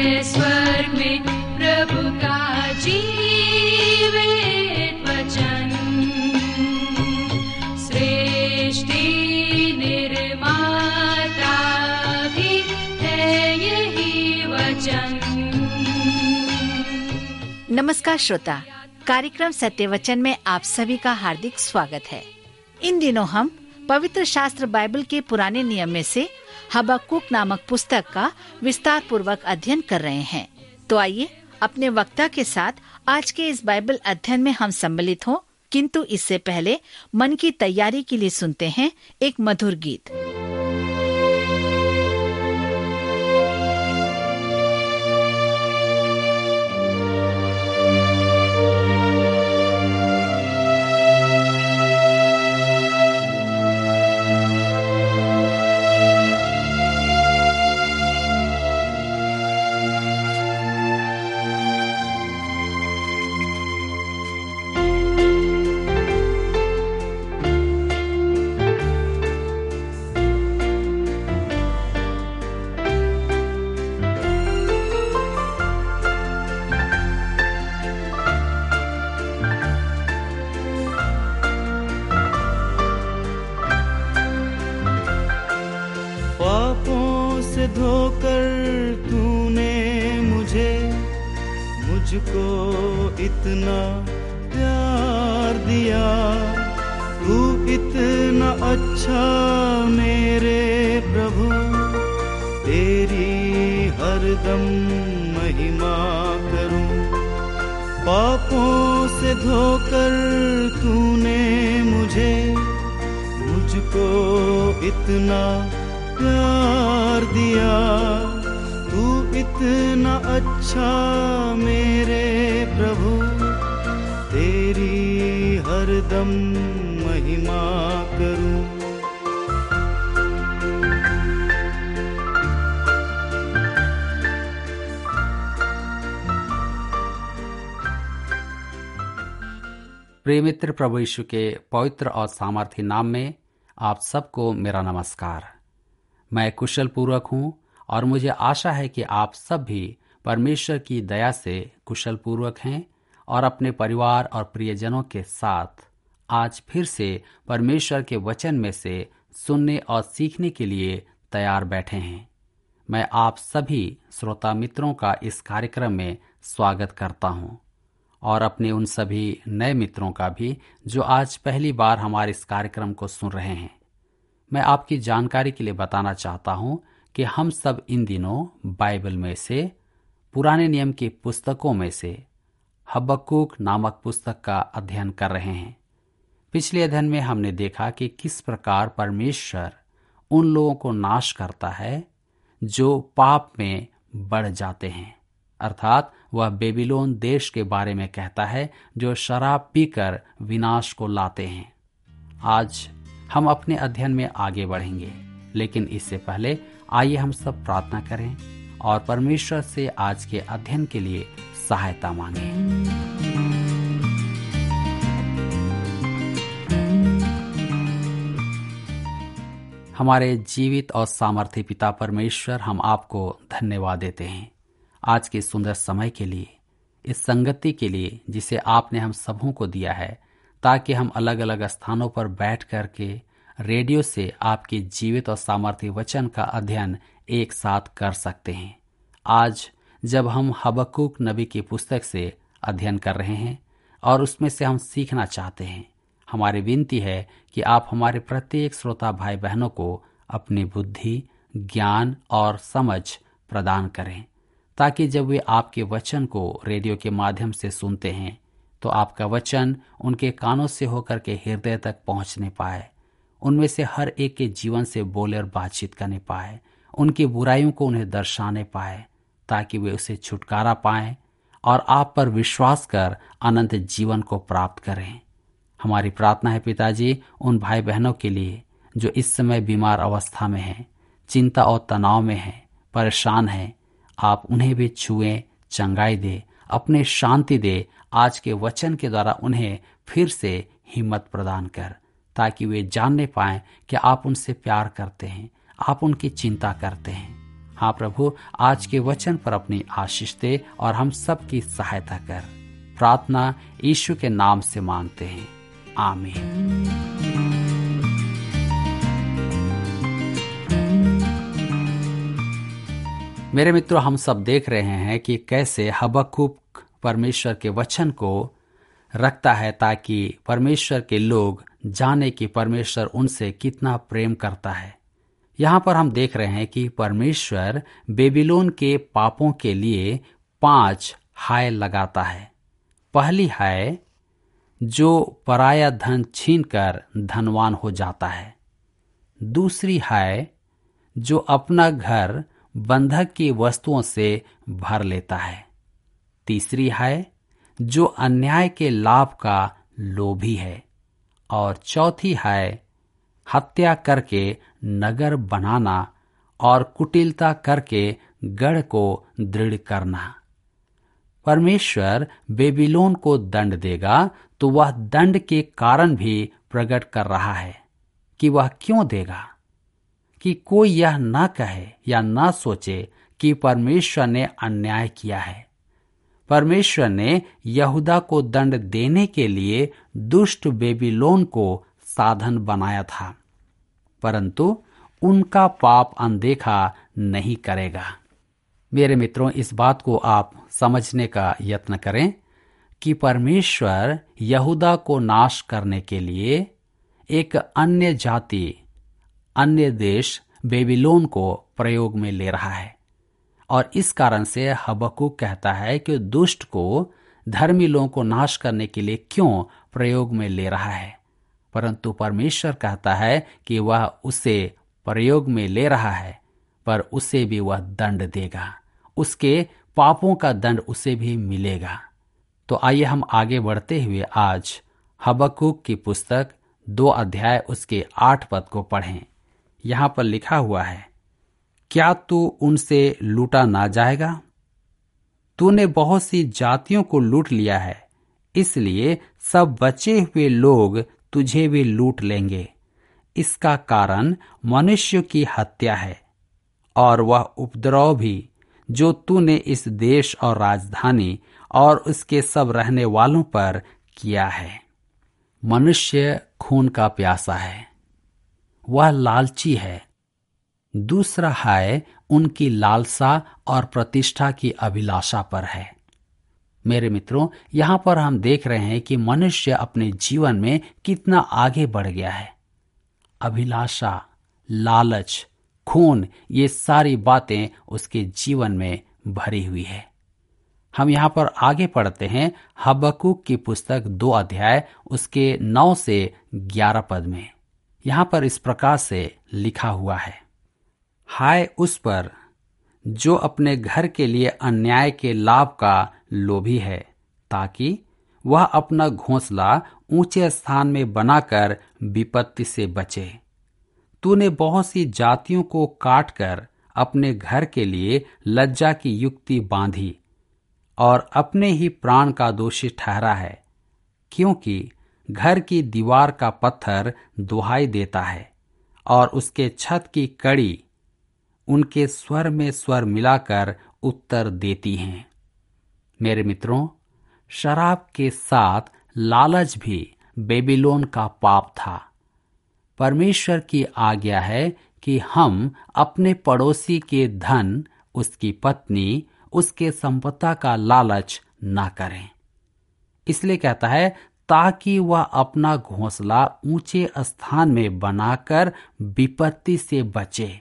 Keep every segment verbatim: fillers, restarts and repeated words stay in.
है स्वर्ग में प्रभु का जीवित वचन। सृष्टि निर्माता भी है यही वचन। नमस्कार श्रोता, कार्यक्रम सत्य वचन में आप सभी का हार्दिक स्वागत है। इन दिनों हम पवित्र शास्त्र बाइबल के पुराने नियम में से हबक्कुक नामक पुस्तक का विस्तार पूर्वक अध्ययन कर रहे हैं। तो आइए अपने वक्ता के साथ आज के इस बाइबल अध्ययन में हम सम्मिलित हों, किंतु इससे पहले मन की तैयारी के लिए सुनते हैं एक मधुर गीत। धोकर तूने मुझे मुझको इतना प्यार दिया, तू इतना अच्छा मेरे प्रभु, तेरी हरदम महिमा करूं। पापों से धोकर तूने मुझे मुझको इतना प्यार दिया, तू इतना अच्छा मेरे प्रभु, तेरी हरदम महिमा करूं। प्रिय मित्र, प्रभु यीशु के पवित्र और सामर्थी नाम में आप सबको मेरा नमस्कार। मैं कुशल पूर्वक हूँ और मुझे आशा है कि आप सब भी परमेश्वर की दया से कुशल पूर्वक हैं और अपने परिवार और प्रियजनों के साथ आज फिर से परमेश्वर के वचन में से सुनने और सीखने के लिए तैयार बैठे हैं। मैं आप सभी श्रोता मित्रों का इस कार्यक्रम में स्वागत करता हूँ और अपने उन सभी नए मित्रों का भी जो आज पहली बार हमारे इस कार्यक्रम को सुन रहे हैं। मैं आपकी जानकारी के लिए बताना चाहता हूं कि हम सब इन दिनों बाइबल में से पुराने नियम की पुस्तकों में से हबक्कुक नामक पुस्तक का अध्ययन कर रहे हैं। पिछले अध्ययन में हमने देखा कि किस प्रकार परमेश्वर उन लोगों को नाश करता है जो पाप में बढ़ जाते हैं, अर्थात वह बेबीलोन देश के बारे में कहता है जो शराब पीकर विनाश को लाते हैं। आज हम अपने अध्ययन में आगे बढ़ेंगे, लेकिन इससे पहले आइए हम सब प्रार्थना करें और परमेश्वर से आज के अध्ययन के लिए सहायता मांगें। हमारे जीवित और सामर्थी पिता परमेश्वर, हम आपको धन्यवाद देते हैं आज के सुंदर समय के लिए, इस संगति के लिए जिसे आपने हम सबों को दिया है, ताकि हम अलग अलग स्थानों पर बैठ कर के रेडियो से आपके जीवित और सामर्थ्य वचन का अध्ययन एक साथ कर सकते हैं। आज जब हम हबक्कुक नबी की पुस्तक से अध्ययन कर रहे हैं और उसमें से हम सीखना चाहते हैं, हमारी विनती है कि आप हमारे प्रत्येक श्रोता भाई बहनों को अपनी बुद्धि, ज्ञान और समझ प्रदान करें, ताकि जब वे आपके वचन को रेडियो के माध्यम से सुनते हैं तो आपका वचन उनके कानों से होकर के हृदय तक पहुंचने पाए, उनमें से हर एक के जीवन से बोले और बातचीत करने पाए, उनकी बुराइयों को उन्हें दर्शाने पाए, ताकि वे उसे छुटकारा पाएं और आप पर विश्वास कर अनंत जीवन को प्राप्त करें। हमारी प्रार्थना है पिताजी, उन भाई बहनों के लिए जो इस समय बीमार अवस्था में हैं, चिंता और तनाव में हैं, परेशान हैं, आप उन्हें भी छुएं, चंगाई दे, अपने शांति दे। आज के वचन के द्वारा उन्हें फिर से हिम्मत प्रदान कर, ताकि वे जानने पाएं कि आप उनसे प्यार करते हैं, आप उनकी चिंता करते हैं। हाँ प्रभु, आज के वचन पर अपनी आशीष दे और हम सबकी सहायता कर। प्रार्थना यीशु के नाम से मांगते हैं, आमीन। मेरे मित्रों, हम सब देख रहे हैं कि कैसे हबक्कुक परमेश्वर के वचन को रखता है ताकि परमेश्वर के लोग जाने कि परमेश्वर उनसे कितना प्रेम करता है। यहाँ पर हम देख रहे हैं कि परमेश्वर बेबीलोन के पापों के लिए पांच हाय लगाता है। पहली हाय, जो पराया धन छीनकर धनवान हो जाता है। दूसरी हाय, जो अपना घर बंधक की वस्तुओं से भर लेता है। तीसरी हाय, जो अन्याय के लाभ का लोभी है। और चौथी हाय, हत्या करके नगर बनाना और कुटिलता करके गढ़ को दृढ़ करना। परमेश्वर बेबीलोन को दंड देगा तो वह दंड के कारण भी प्रकट कर रहा है कि वह क्यों देगा, कि कोई यह ना कहे या ना सोचे कि परमेश्वर ने अन्याय किया है। परमेश्वर ने यहूदा को दंड देने के लिए दुष्ट बेबीलोन को साधन बनाया था, परंतु उनका पाप अनदेखा नहीं करेगा। मेरे मित्रों, इस बात को आप समझने का यत्न करें कि परमेश्वर यहूदा को नाश करने के लिए एक अन्य जाति, अन्य देश बेबीलोन को प्रयोग में ले रहा है। और इस कारण से हबक्कुक कहता है कि दुष्ट को, धर्मी लोगों को नाश करने के लिए क्यों प्रयोग में ले रहा है, परंतु परमेश्वर कहता है कि वह उसे प्रयोग में ले रहा है पर उसे भी वह दंड देगा, उसके पापों का दंड उसे भी मिलेगा। तो आइए हम आगे बढ़ते हुए आज हबक्कुक की पुस्तक दो अध्याय उसके आठ पद को पढ़ें। यहाँ पर लिखा हुआ है, क्या तू उनसे लूटा ना जाएगा? तूने बहुत सी जातियों को लूट लिया है, इसलिए सब बचे हुए लोग तुझे भी लूट लेंगे। इसका कारण मनुष्य की हत्या है और वह उपद्रव भी जो तूने इस देश और राजधानी और उसके सब रहने वालों पर किया है। मनुष्य खून का प्यासा है, वह लालची है। दूसरा हाय उनकी लालसा और प्रतिष्ठा की अभिलाषा पर है। मेरे मित्रों, यहां पर हम देख रहे हैं कि मनुष्य अपने जीवन में कितना आगे बढ़ गया है। अभिलाषा, लालच, खून, ये सारी बातें उसके जीवन में भरी हुई है। हम यहां पर आगे पढ़ते हैं हबक्कुक की पुस्तक दो अध्याय उसके नौ से ग्यारह पद में। यहां पर इस प्रकार से लिखा हुआ है, हाय उस पर जो अपने घर के लिए अन्याय के लाभ का लोभी है, ताकि वह अपना घोंसला ऊंचे स्थान में बनाकर विपत्ति से बचे। तूने बहुत सी जातियों को काटकर अपने घर के लिए लज्जा की युक्ति बांधी और अपने ही प्राण का दोषी ठहरा है, क्योंकि घर की दीवार का पत्थर दुहाई देता है और उसके छत की कड़ी उनके स्वर में स्वर मिलाकर उत्तर देती हैं। मेरे मित्रों, शराब के साथ लालच भी बेबीलोन का पाप था। परमेश्वर की आज्ञा है कि हम अपने पड़ोसी के धन, उसकी पत्नी, उसके संपत्ति का लालच ना करें। इसलिए कहता है ताकि वह अपना घोंसला ऊंचे स्थान में बनाकर विपत्ति से बचे।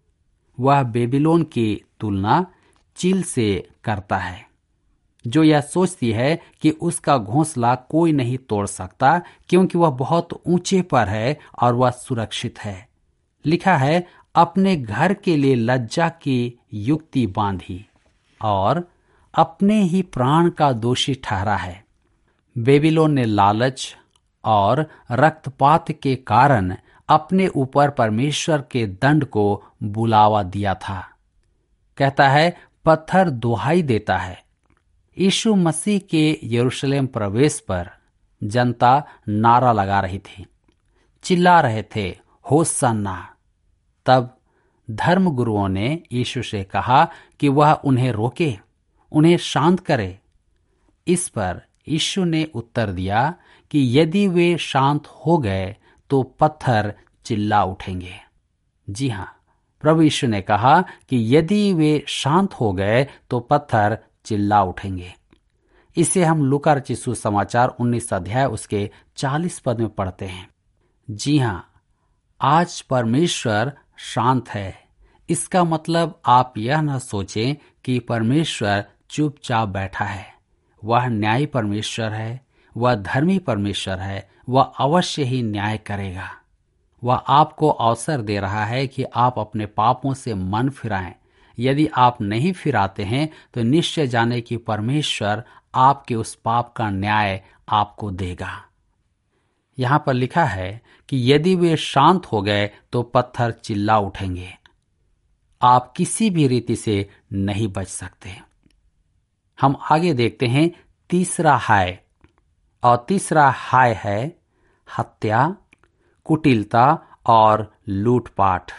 वह बेबीलोन की तुलना चील से करता है, जो यह सोचती है कि उसका घोंसला कोई नहीं तोड़ सकता, क्योंकि वह बहुत ऊंचे पर है और वह सुरक्षित है। लिखा है, अपने घर के लिए लज्जा की युक्ति बांधी और अपने ही प्राण का दोषी ठहरा है। बेबीलोन ने लालच और रक्तपात के कारण अपने ऊपर परमेश्वर के दंड को बुलावा दिया था। कहता है, पत्थर दुहाई देता है। यीशु मसीह के यरूशलेम प्रवेश पर जनता नारा लगा रही थी, चिल्ला रहे थे, होसन्ना। तब धर्म गुरुओं ने यीशु से कहा कि वह उन्हें रोके, उन्हें शांत करे। इस पर यीशु ने उत्तर दिया कि यदि वे शांत हो गए तो पत्थर चिल्ला उठेंगे। जी हाँ, प्रभु यीशु ने कहा कि यदि वे शांत हो गए तो पत्थर चिल्ला उठेंगे। इसे हम लूका रचित सुसमाचार उन्नीस अध्याय उसके चालीस पद में पढ़ते हैं। जी हाँ, आज परमेश्वर शांत है। इसका मतलब आप यह न सोचें कि परमेश्वर चुपचाप बैठा है। वह न्यायी परमेश्वर है, वह धर्मी परमेश्वर है, वह अवश्य ही न्याय करेगा। वह आपको अवसर दे रहा है कि आप अपने पापों से मन फिराएं। यदि आप नहीं फिराते हैं तो निश्चय जाने कि परमेश्वर आपके उस पाप का न्याय आपको देगा। यहाँ पर लिखा है कि यदि वे शांत हो गए तो पत्थर चिल्ला उठेंगे। आप किसी भी रीति से नहीं बच सकते। हम आगे देखते हैं तीसरा हाय, और तीसरा हाय है हत्या, कुटिलता और लूटपाट।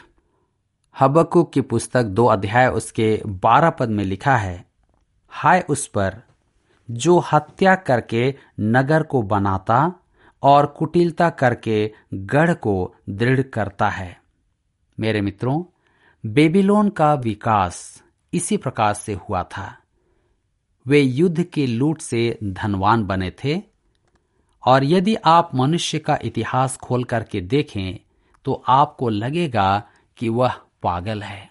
हबक्कुक की पुस्तक दो अध्याय उसके बारह पद में लिखा है, हाय उस पर जो हत्या करके नगर को बनाता और कुटिलता करके गढ़ को दृढ़ करता है। मेरे मित्रों, बेबीलोन का विकास इसी प्रकार से हुआ था। वे युद्ध के लूट से धनवान बने थे, और यदि आप मनुष्य का इतिहास खोल करके देखें तो आपको लगेगा कि वह पागल है।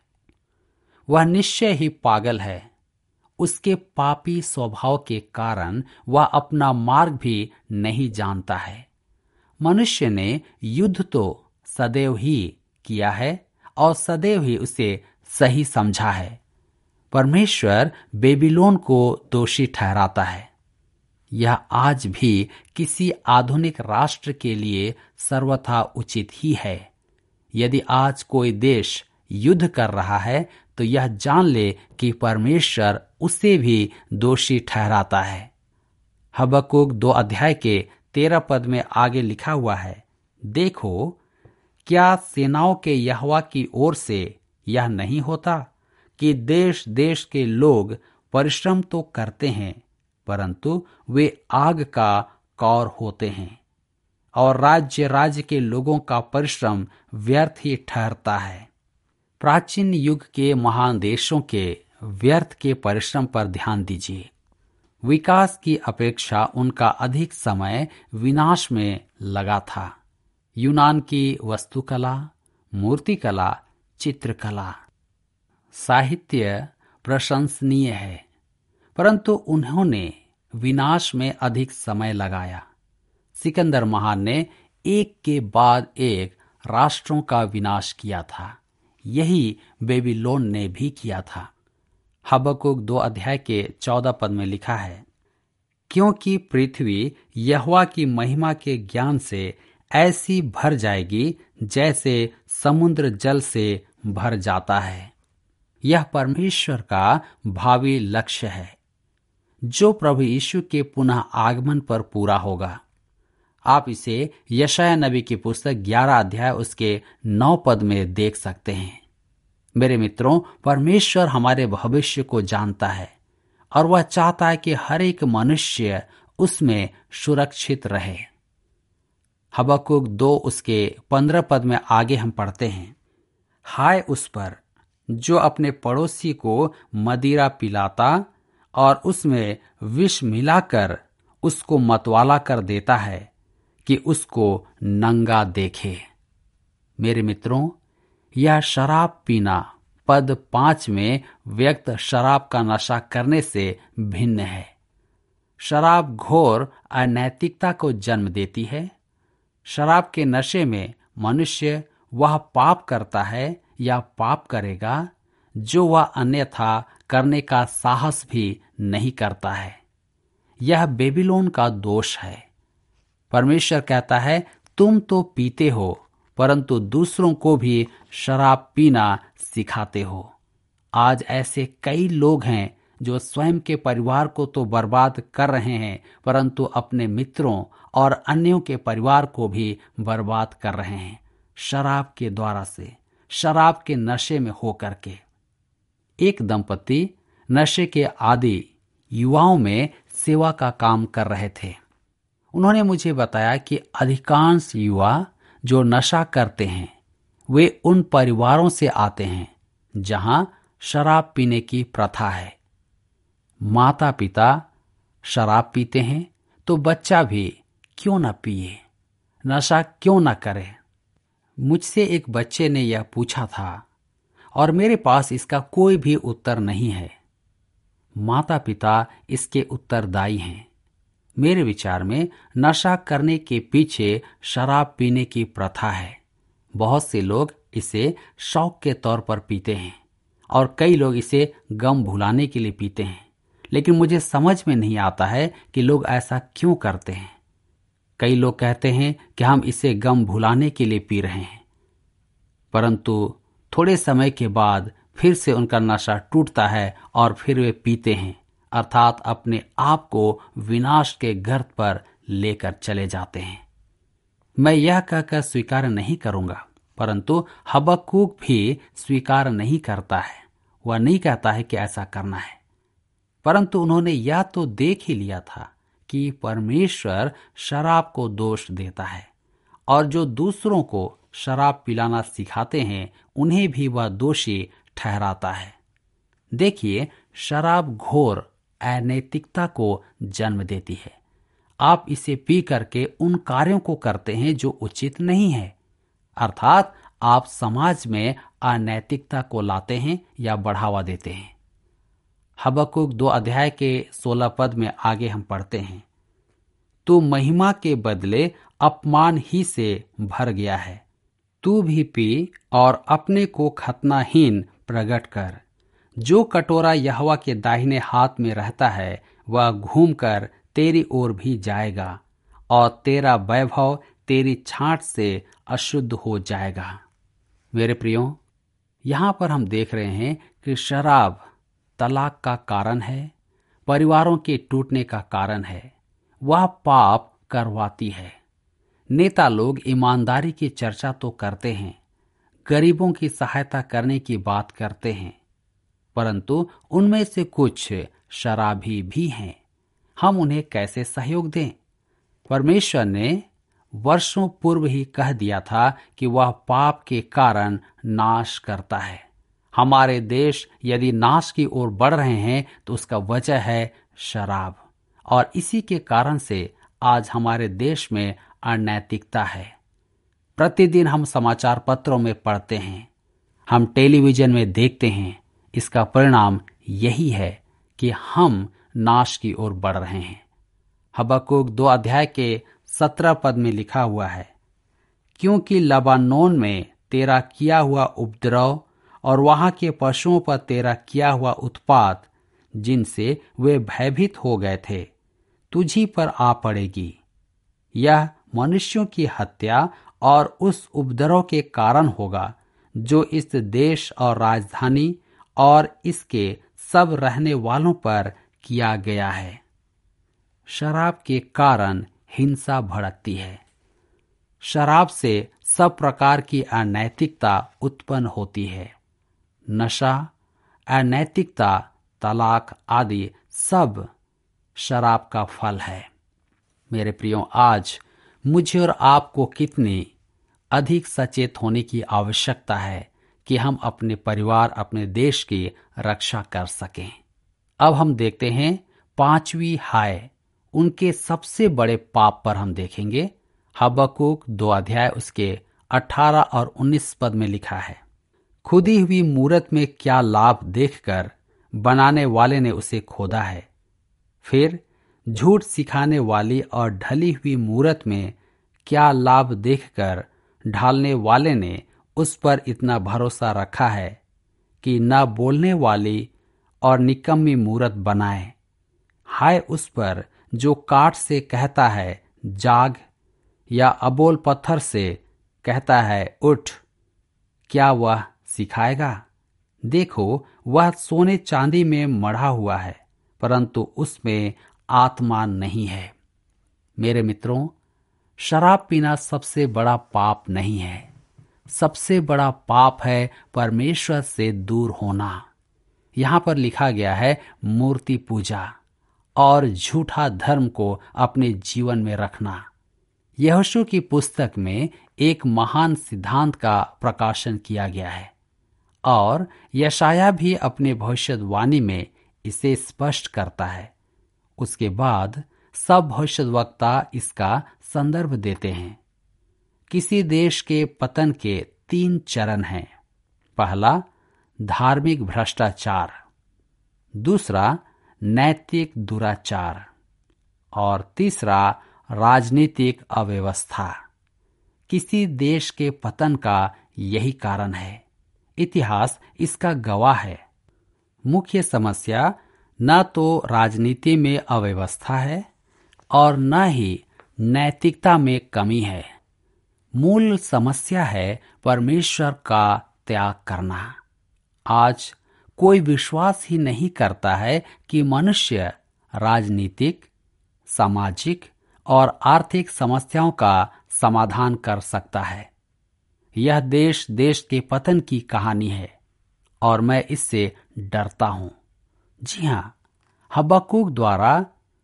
वह निश्चय ही पागल है। उसके पापी स्वभाव के कारण वह अपना मार्ग भी नहीं जानता है। मनुष्य ने युद्ध तो सदैव ही किया है और सदैव ही उसे सही समझा है। परमेश्वर बेबीलोन को दोषी ठहराता है। यह आज भी किसी आधुनिक राष्ट्र के लिए सर्वथा उचित ही है। यदि आज कोई देश युद्ध कर रहा है तो यह जान ले कि परमेश्वर उसे भी दोषी ठहराता है। हबक्कुक दो अध्याय के तेरह पद में आगे लिखा हुआ है, देखो क्या सेनाओं के यहोवा की ओर से यह नहीं होता कि देश देश के लोग परिश्रम तो करते हैं परंतु वे आग का कौर होते हैं, और राज्य राज्य के लोगों का परिश्रम व्यर्थ ही ठहरता है। प्राचीन युग के महान देशों के व्यर्थ के परिश्रम पर ध्यान दीजिए। विकास की अपेक्षा उनका अधिक समय विनाश में लगा था। यूनान की वस्तुकला, मूर्तिकला, चित्रकला, साहित्य प्रशंसनीय है, परंतु उन्होंने विनाश में अधिक समय लगाया। सिकंदर महान ने एक के बाद एक राष्ट्रों का विनाश किया था। यही बेबीलोन ने भी किया था। हबक्कुक दो अध्याय के चौदह पद में लिखा है, क्योंकि पृथ्वी यहोवा की महिमा के ज्ञान से ऐसी भर जाएगी जैसे समुद्र जल से भर जाता है। यह परमेश्वर का भावी लक्ष्य है जो प्रभु यीशु के पुनः आगमन पर पूरा होगा। आप इसे यशायाह नबी की पुस्तक ग्यारह अध्याय उसके नौ पद में देख सकते हैं। मेरे मित्रों, परमेश्वर हमारे भविष्य को जानता है और वह चाहता है कि हर एक मनुष्य उसमें सुरक्षित रहे। हबक्कुक दो उसके पंद्रह पद में आगे हम पढ़ते हैं, हाय उस पर जो अपने पड़ोसी को मदिरा पिलाता और उसमें विष मिलाकर उसको मतवाला कर देता है कि उसको नंगा देखे। मेरे मित्रों, यह शराब पीना पद पांच में व्यक्त शराब का नशा करने से भिन्न है। शराब घोर अनैतिकता को जन्म देती है। शराब के नशे में मनुष्य वह पाप करता है या पाप करेगा जो वह अन्यथा करने का साहस भी नहीं करता है। यह बेबीलोन का दोष है। परमेश्वर कहता है, तुम तो पीते हो परंतु दूसरों को भी शराब पीना सिखाते हो। आज ऐसे कई लोग हैं जो स्वयं के परिवार को तो बर्बाद कर रहे हैं परंतु अपने मित्रों और अन्यों के परिवार को भी बर्बाद कर रहे हैं शराब के द्वारा से। शराब के नशे में होकर के। एक दंपति नशे के आदि युवाओं में सेवा का काम कर रहे थे। उन्होंने मुझे बताया कि अधिकांश युवा जो नशा करते हैं वे उन परिवारों से आते हैं जहां शराब पीने की प्रथा है। माता पिता शराब पीते हैं तो बच्चा भी क्यों न पिए, नशा क्यों न करे। मुझसे एक बच्चे ने यह पूछा था और मेरे पास इसका कोई भी उत्तर नहीं है। माता पिता इसके उत्तरदायी हैं। मेरे विचार में नशा करने के पीछे शराब पीने की प्रथा है। बहुत से लोग इसे शौक के तौर पर पीते हैं और कई लोग इसे गम भुलाने के लिए पीते हैं, लेकिन मुझे समझ में नहीं आता है कि लोग ऐसा क्यों करते हैं। कई लोग कहते हैं कि हम इसे गम भुलाने के लिए पी रहे हैं, परंतु थोड़े समय के बाद फिर से उनका नशा टूटता है और फिर वे पीते हैं, अर्थात अपने आप को विनाश के गर्त पर लेकर चले जाते हैं। मैं यह कहकर स्वीकार नहीं करूंगा, परंतु हबक्कूक भी स्वीकार नहीं करता है। वह नहीं कहता है कि ऐसा करना है, परंतु उन्होंने यह तो देख ही लिया था कि परमेश्वर शराब को दोष देता है और जो दूसरों को शराब पिलाना सिखाते हैं उन्हें भी वह दोषी ठहराता है। देखिए, शराब घोर अनैतिकता को जन्म देती है। आप इसे पी करके उन कार्यों को करते हैं जो उचित नहीं है, अर्थात आप समाज में अनैतिकता को लाते हैं या बढ़ावा देते हैं। हबक्कूक दो अध्याय के सोलह पद में आगे हम पढ़ते हैं, तू महिमा के बदले अपमान ही से भर गया है, तू भी पी और अपने को खतनाहीन प्रकट कर। जो कटोरा यहोवा के दाहिने हाथ में रहता है वह घूमकर तेरी ओर भी जाएगा और तेरा वैभव तेरी छांट से अशुद्ध हो जाएगा। मेरे प्रियो, यहाँ पर हम देख रहे हैं कि शराब तलाक का कारण है, परिवारों के टूटने का कारण है, वह पाप करवाती है। नेता लोग ईमानदारी की चर्चा तो करते हैं, गरीबों की सहायता करने की बात करते हैं, परंतु उनमें से कुछ शराबी भी हैं। हम उन्हें कैसे सहयोग दें? परमेश्वर ने वर्षों पूर्व ही कह दिया था कि वह पाप के कारण नाश करता है। हमारे देश यदि नाश की ओर बढ़ रहे हैं तो उसका वजह है शराब, और इसी के कारण से आज हमारे देश में अनैतिकता है। प्रतिदिन हम समाचार पत्रों में पढ़ते हैं, हम टेलीविजन में देखते हैं, इसका परिणाम यही है कि हम नाश की ओर बढ़ रहे हैं। हबक्कूक दो अध्याय के सत्रह पद में लिखा हुआ है, क्योंकि लबानोन में तेरा किया हुआ उपद्रव और वहां के पशुओं पर तेरा किया हुआ उत्पात, जिनसे वे भयभीत हो गए थे, तुझी पर आ पड़ेगी। यह मनुष्यों की हत्या और उस उपद्रव के कारण होगा जो इस देश और राजधानी और इसके सब रहने वालों पर किया गया है। शराब के कारण हिंसा भड़कती है। शराब से सब प्रकार की अनैतिकता उत्पन्न होती है। नशा, अनैतिकता, तलाक आदि सब शराब का फल है। मेरे प्रियो, आज मुझे और आपको कितनी अधिक सचेत होने की आवश्यकता है कि हम अपने परिवार, अपने देश की रक्षा कर सकें। अब हम देखते हैं पांचवी हाय, उनके सबसे बड़े पाप पर हम देखेंगे। हबक्कूक दो अध्याय उसके अठारह और उन्नीस पद में लिखा है, खुदी हुई मूरत में क्या लाभ देखकर बनाने वाले ने उसे खोदा है। फिर झूठ सिखाने वाली और ढली हुई मूरत में क्या लाभ देखकर ढालने वाले ने उस पर इतना भरोसा रखा है कि न बोलने वाली और निकम्मी मूरत बनाए। हाय उस पर जो काठ से कहता है जाग, या अबोल पत्थर से कहता है उठ, क्या वह सिखाएगा? देखो, वह सोने चांदी में मढ़ा हुआ है, परंतु उसमें आत्मा नहीं है। मेरे मित्रों, शराब पीना सबसे बड़ा पाप नहीं है, सबसे बड़ा पाप है परमेश्वर से दूर होना। यहाँ पर लिखा गया है मूर्ति पूजा और झूठा धर्म को अपने जीवन में रखना। यहोशू की पुस्तक में एक महान सिद्धांत का प्रकाशन किया गया है और यशाया भी अपने भविष्यवाणी में इसे स्पष्ट करता है। उसके बाद सब भविष्यद्वक्ता इसका संदर्भ देते हैं। किसी देश के पतन के तीन चरण हैं। पहला, धार्मिक भ्रष्टाचार, दूसरा नैतिक दुराचार और तीसरा राजनीतिक अव्यवस्था। किसी देश के पतन का यही कारण है। इतिहास इसका गवाह है। मुख्य समस्या न तो राजनीति में अव्यवस्था है और न ही नैतिकता में कमी है। मूल समस्या है परमेश्वर का त्याग करना। आज कोई विश्वास ही नहीं करता है कि मनुष्य राजनीतिक, सामाजिक और आर्थिक समस्याओं का समाधान कर सकता है। यह देश देश के पतन की कहानी है और मैं इससे डरता हूं। जी हाँ, हबक्कूक द्वारा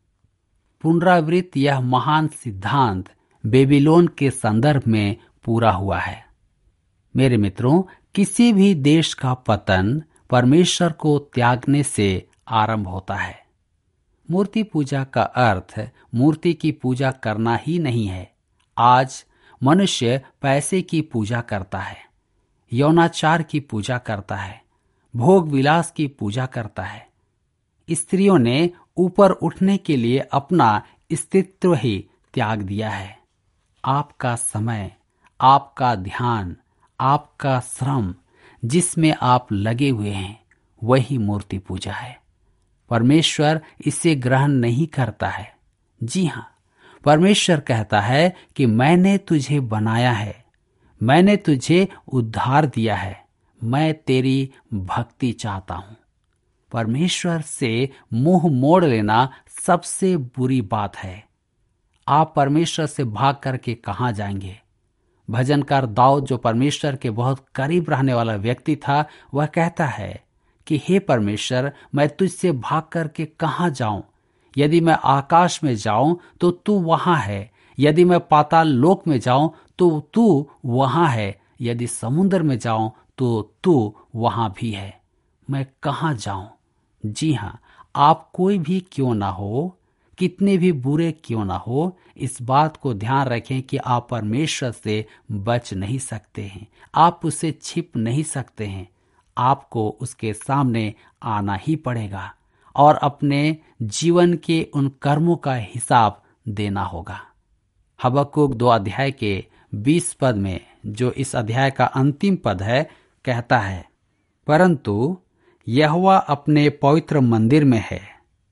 पुनरावृत्त यह महान सिद्धांत बेबीलोन के संदर्भ में पूरा हुआ है। मेरे मित्रों, किसी भी देश का पतन परमेश्वर को त्यागने से आरंभ होता है। मूर्ति पूजा का अर्थ मूर्ति की पूजा करना ही नहीं है। आज मनुष्य पैसे की पूजा करता है, यौनाचार की पूजा करता है, भोग विलास की पूजा करता है। स्त्रियों ने ऊपर उठने के लिए अपना अस्तित्व ही त्याग दिया है। आपका समय, आपका ध्यान, आपका श्रम जिसमें आप लगे हुए हैं वही मूर्ति पूजा है। परमेश्वर इसे ग्रहण नहीं करता है। जी हाँ, परमेश्वर कहता है कि मैंने तुझे बनाया है, मैंने तुझे उद्धार दिया है, मैं तेरी भक्ति चाहता हूं। परमेश्वर से मुंह मोड़ लेना सबसे बुरी बात है। आप परमेश्वर से भाग करके कहां जाएंगे? भजनकार दाऊद, जो परमेश्वर के बहुत करीब रहने वाला व्यक्ति था, वह कहता है कि हे परमेश्वर, मैं तुझसे भाग करके कहां जाऊं? यदि मैं आकाश में जाऊं तो तू वहां है, यदि मैं पाताल लोक में जाऊं तो तू वहां है, यदि समुद्र में जाऊं तो तू वहां भी है। मैं कहां जाऊं? जी हां, आप कोई भी क्यों ना हो, कितने भी बुरे क्यों ना हो, इस बात को ध्यान रखें कि आप परमेश्वर से बच नहीं सकते हैं, आप उससे छिप नहीं सकते हैं। आपको उसके सामने आना ही पड़ेगा और अपने जीवन के उन कर्मों का हिसाब देना होगा। हबक्कूक दो अध्याय के बीस पद में, जो इस अध्याय का अंतिम पद है, कहता है, परंतु यहोवा अपने पवित्र मंदिर में है,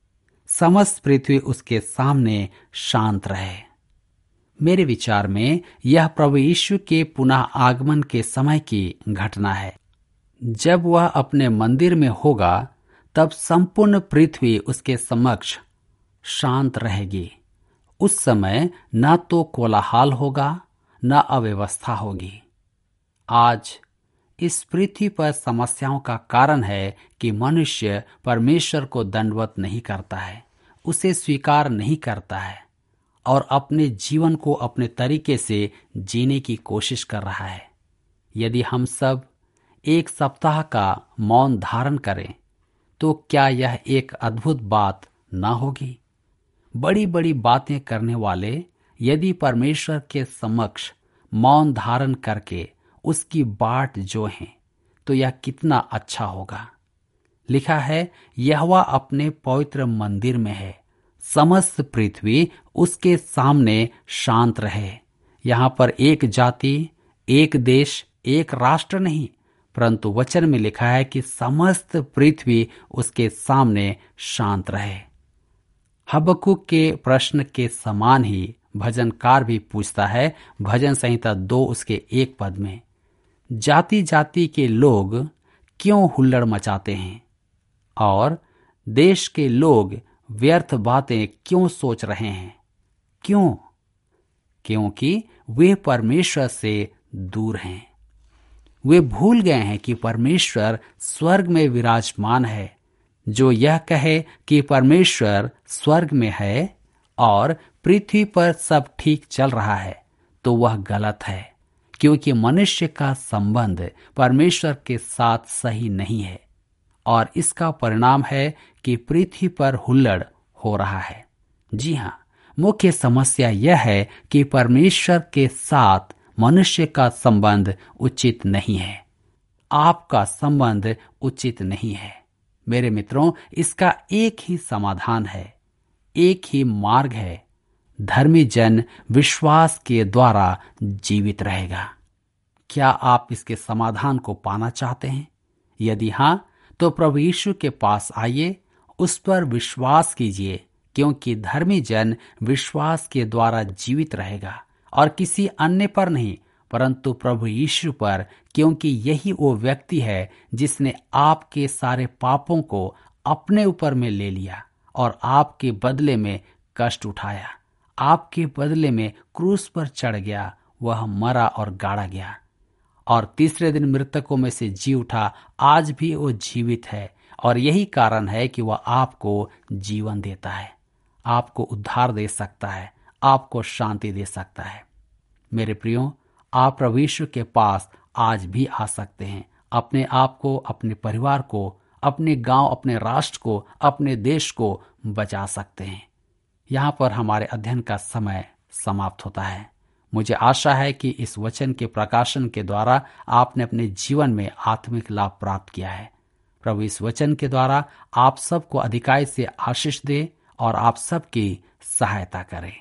समस्त पृथ्वी उसके सामने शांत रहे। मेरे विचार में यह प्रभु यीशु के पुनः आगमन के समय की घटना है। जब वह अपने मंदिर में होगा तब संपूर्ण पृथ्वी उसके समक्ष शांत रहेगी। उस समय न तो कोलाहल होगा, न अव्यवस्था होगी। आज इस पृथ्वी पर समस्याओं का कारण है कि मनुष्य परमेश्वर को दंडवत नहीं करता है, उसे स्वीकार नहीं करता है और अपने जीवन को अपने तरीके से जीने की कोशिश कर रहा है। यदि हम सब एक सप्ताह का मौन धारण करें तो क्या यह एक अद्भुत बात न होगी? बड़ी बड़ी बातें करने वाले यदि परमेश्वर के समक्ष मौन धारण करके उसकी बाट जो है तो यह कितना अच्छा होगा। लिखा है, यहोवा अपने पवित्र मंदिर में है, समस्त पृथ्वी उसके सामने शांत रहे। यहाँ पर एक जाति, एक देश, एक राष्ट्र नहीं, परंतु वचन में लिखा है कि समस्त पृथ्वी उसके सामने शांत रहे। हबक्कूक के प्रश्न के समान ही भजनकार भी पूछता है, भजन संहिता दो उसके एक पद में, जाति जाति के लोग क्यों हुल्लड़ मचाते हैं और देश के लोग व्यर्थ बातें क्यों सोच रहे हैं? क्यों? क्योंकि वे परमेश्वर से दूर हैं। वे भूल गए हैं कि परमेश्वर स्वर्ग में विराजमान है। जो यह कहे कि परमेश्वर स्वर्ग में है और पृथ्वी पर सब ठीक चल रहा है, तो वह गलत है, क्योंकि मनुष्य का संबंध परमेश्वर के साथ सही नहीं है और इसका परिणाम है कि पृथ्वी पर हुल्लड़ हो रहा है। जी हाँ, मुख्य समस्या यह है कि परमेश्वर के साथ मनुष्य का संबंध उचित नहीं है। आपका संबंध उचित नहीं है। मेरे मित्रों, इसका एक ही समाधान है, एक ही मार्ग है। धर्मी जन विश्वास के द्वारा जीवित रहेगा। क्या आप इसके समाधान को पाना चाहते हैं? यदि हां, तो प्रभु यीशु के पास आइए, उस पर विश्वास कीजिए, क्योंकि धर्मी जन विश्वास के द्वारा जीवित रहेगा और किसी अन्य पर नहीं, परंतु प्रभु यीशु पर, क्योंकि यही वो व्यक्ति है जिसने आपके सारे पापों को अपने ऊपर में ले लिया और आपके बदले में कष्ट उठाया, आपके बदले में क्रूस पर चढ़ गया, वह मरा और गाड़ा गया और तीसरे दिन मृतकों में से जी उठा। आज भी वो जीवित है और यही कारण है कि वह आपको जीवन देता है, आपको उद्धार दे सकता है, आपको शांति दे सकता है। मेरे प्रियो, आप प्रभु यीशु के पास आज भी आ सकते हैं। अपने आप को, अपने परिवार को, अपने गांव, अपने राष्ट्र को, अपने देश को बचा सकते हैं। यहाँ पर हमारे अध्ययन का समय समाप्त होता है। मुझे आशा है कि इस वचन के प्रकाशन के द्वारा आपने अपने जीवन में आत्मिक लाभ प्राप्त किया है। प्रभु इस वचन के द्वारा आप सबको अधिकाई से आशीष दे और आप सबकी सहायता करें।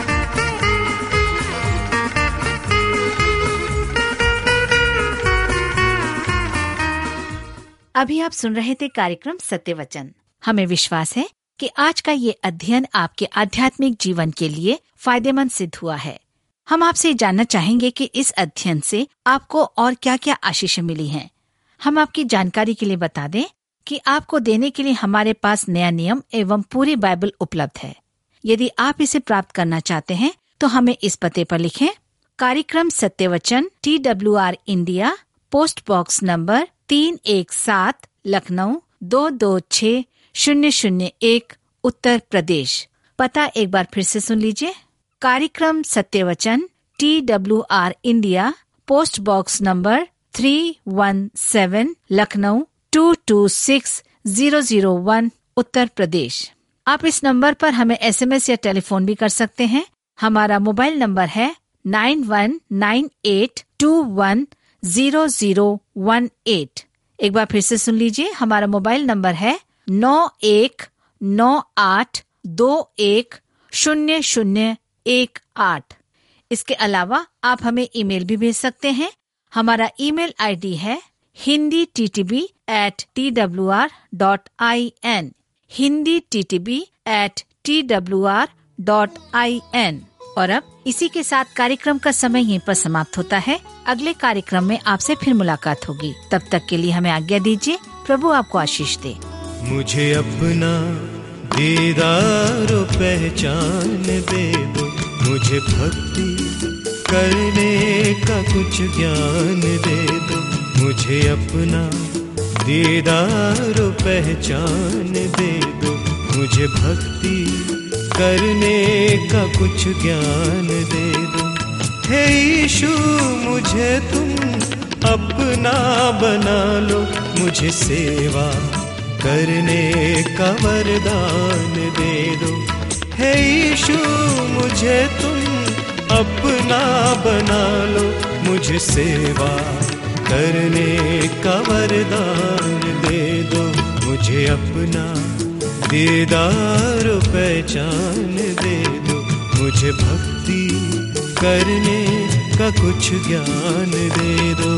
अभी आप सुन रहे थे कार्यक्रम सत्य वचन। हमें विश्वास है कि आज का ये अध्ययन आपके आध्यात्मिक जीवन के लिए फायदेमंद सिद्ध हुआ है। हम आपसे जानना चाहेंगे कि इस अध्ययन से आपको और क्या क्या आशीष मिली हैं। हम आपकी जानकारी के लिए बता दें कि आपको देने के लिए हमारे पास नया नियम एवं पूरी बाइबल उपलब्ध है। यदि आप इसे प्राप्त करना चाहते हैं तो हमें इस पते पर लिखें। कार्यक्रम Satya Vachan, T W R India, post box number तीन एक सात, लखनऊ दो दो छः शून्य शून्य एक, उत्तर प्रदेश। पता एक बार फिर से सुन लीजिए। कार्यक्रम Satyavachan, T W R India, post box number three one seven, Lucknow two two six zero zero one, Uttar Pradesh. आप इस नंबर पर हमें एस एम एस या टेलीफोन भी कर सकते हैं। हमारा मोबाइल नंबर है nine one nine eight two one zero zero one eight. एक बार फिर से सुन लीजिए। हमारा मोबाइल नंबर है नौ एक नौ आठ दो एक शून्य शून्य एक आठ। इसके अलावा आप हमें ईमेल भी भेज सकते हैं। हमारा ईमेल आईडी है Hindi T T B at T W R dot I N, Hindi T T B at T W R dot I N. और अब इसी के साथ कार्यक्रम का समय यहीं पर समाप्त होता है। अगले कार्यक्रम में आपसे फिर मुलाकात होगी। तब तक के लिए हमें आज्ञा दीजिए। प्रभु आपको आशीष दे। मुझे अपना दीदार पहचान दे दो, मुझे भक्ति करने का कुछ ज्ञान दे दो। मुझे अपना दीदार पहचान दे दो, मुझे भक्ति करने का कुछ ज्ञान दे दो। हे यीशु, मुझे तुम अपना बना लो, मुझे सेवा करने का वरदान दे दो। हे यीशु, मुझे तुम अपना बना लो, मुझे सेवा करने का वरदान दे दो। मुझे अपना दीदार पहचान दे दो, मुझे भक्ति करने का कुछ ज्ञान दे दो।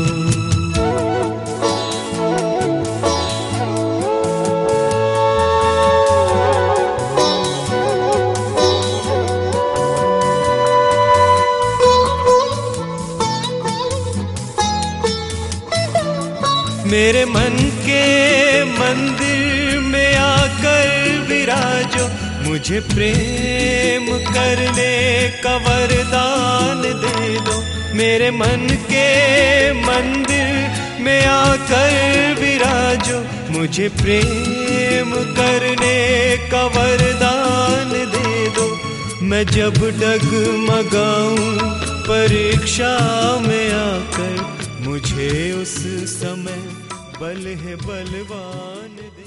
मेरे मन के मंदिर में आकर विराजो, मुझे प्रेम करने का वरदान दे दो। मेरे मन के मंदिर में आकर विराजो, मुझे प्रेम करने का वरदान दे दो। मैं जब डगमगाऊं परीक्षा में आकर, मुझे उस समय बल है बलवान दे।